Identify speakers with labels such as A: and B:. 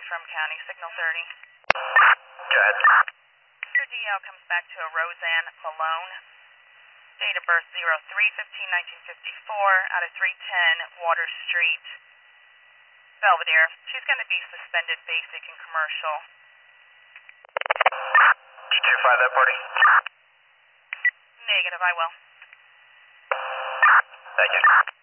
A: from County, signal 30.
B: Go ahead.
A: Your DL comes back to a Roseanne Malone. Date of birth 03/15/1954 out of 310 Water Street, Belvedere. She's going to be suspended basic and commercial.
B: Did you find that party?
A: Negative, I will.
B: Thank you.